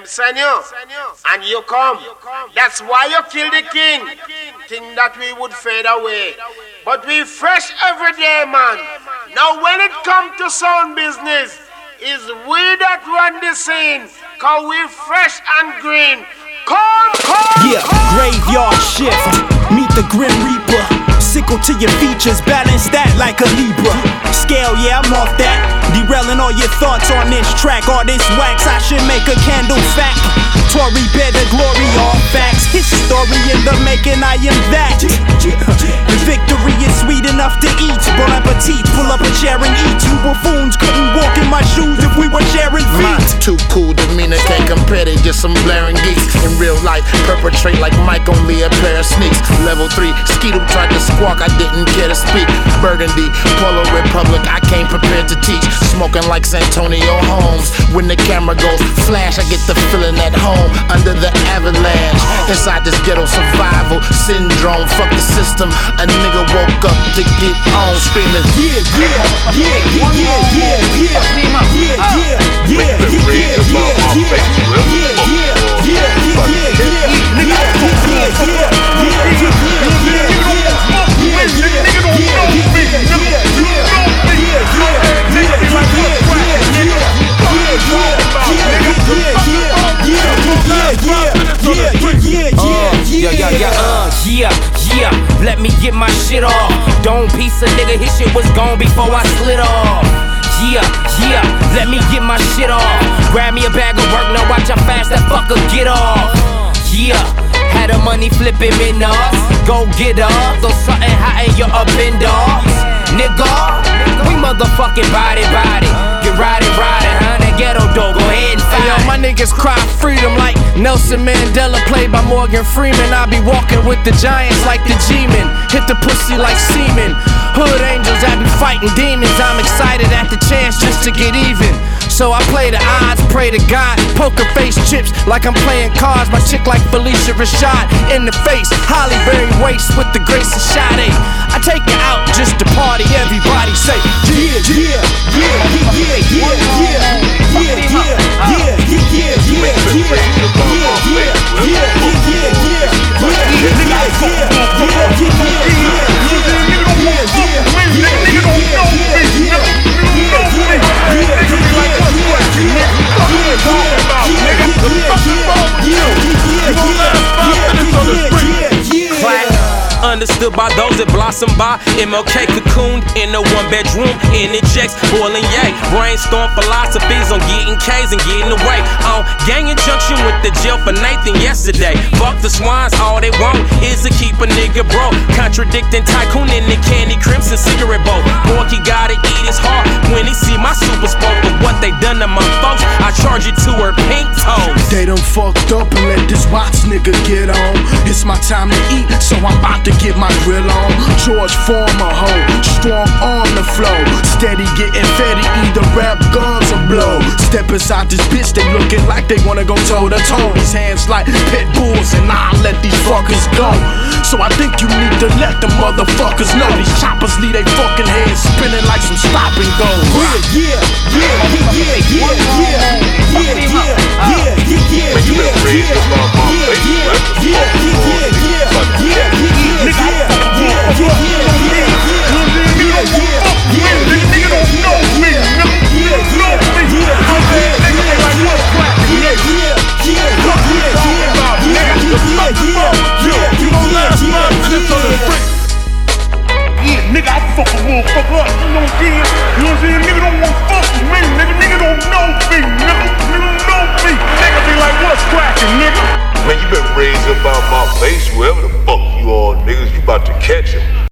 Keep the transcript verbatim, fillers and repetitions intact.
Them send you, and you come. That's why you kill the king. Think that we would fade away. But we fresh every day, man. Now when it come to sound business, it's we that run the scene. Cause we fresh and green. Come, come, yeah, come, graveyard shift. Meet the Grim Reaper. Sickle to your features, balance that like a Libra. Scale, yeah, I'm off that. Derailing all your thoughts on this track. All this wax, I should make a candle fat. Tory better glory, all facts. History in the making, I am that. The victory is sweet enough to eat. Bon appetit, pull up a chair and eat. You buffoons couldn't walk in my shoes if we were sharing feet. Too cool demeanor, can't compare, they just some blaring geeks. In real life, perpetrate like Mike, only a pair of sneaks. Level three, Skeeto tried to squawk, I didn't care to speak. Burgundy, Polar Republic, I came prepared to teach. Smoking like Santonio Holmes. When the camera goes flash, I get the feeling at home. Under the avalanche, inside this ghetto survival syndrome. Fuck the system, a nigga woke up to get on, screaming yeah, yeah, yeah, yeah, yeah, yeah, yeah, yeah, yeah, yeah, Yeah, yeah, yeah, uh, yeah, yeah, let me get my shit off. Don't piece a nigga, his shit was gone before I slid off. Yeah, yeah, let me get my shit off. Grab me a bag of work, now watch how fast that fucker get off. Yeah, had the money flipping minnows. Go get up, throw something hot in your up in dogs. Nigga, we motherfucking body, body. Get riding, riding, huh? That ghetto dog, go ahead and fight. Hey, yo, my niggas cry freedom like Nelson Mandela, played by Morgan Freeman. I be walking with the giants like the G-Men. Hit the pussy like semen. Hood angels, I be fighting demons. I'm excited at the chance just to get even. So I play the odds, pray to God. Poker face chips like I'm playing cards. My chick like Felicia Rashad in the face. Holly Berry waist with the grace of Sade. I take her out just to party. Everybody say yeah, yeah, yeah, yeah, yeah, yeah, yeah, yeah, yeah, yeah, yeah, yeah, Understood by those that blossom by M L K cocooned in a one bedroom in injects boiling yay. Brainstorm philosophies on getting K's and getting away. On gang injunction with the jail for Nathan yesterday. Fuck the swines, all they want is to keep a nigga broke. Contradicting tycoon in the candy crimson cigarette bowl. Porky gotta eat his heart when he see my super spoke. But what they done to my folks, I charge it to her pink toes. They done fucked up and let this Watts nigga get on. It's my time to eat, so I'm about to get my grill on. George Foreman, hoe, strong on the flow. Steady getting fed, either rap guns or blow. Step inside this bitch, they looking like they wanna go toe to toe. These hands like pit bulls, and I'll let these fuckers go. So I think you need to let the motherfuckers know. These choppers leave they fucking heads spinning like some stop and go. Yeah, yeah, yeah, yeah, yeah, yeah, yeah, yeah, yeah, yeah, yeah, yeah, yeah, yeah, yeah, yeah. Nigga, I fuck a motherfucker up, you know what I'm saying? You know what I'm saying? Nigga don't wanna fuck with me, nigga. Nigga don't know me, nigga. Nigga don't know me. Nigga be like, what's cracking, nigga? Man, you better raise up out my face, wherever the fuck you all niggas, you about to catch him.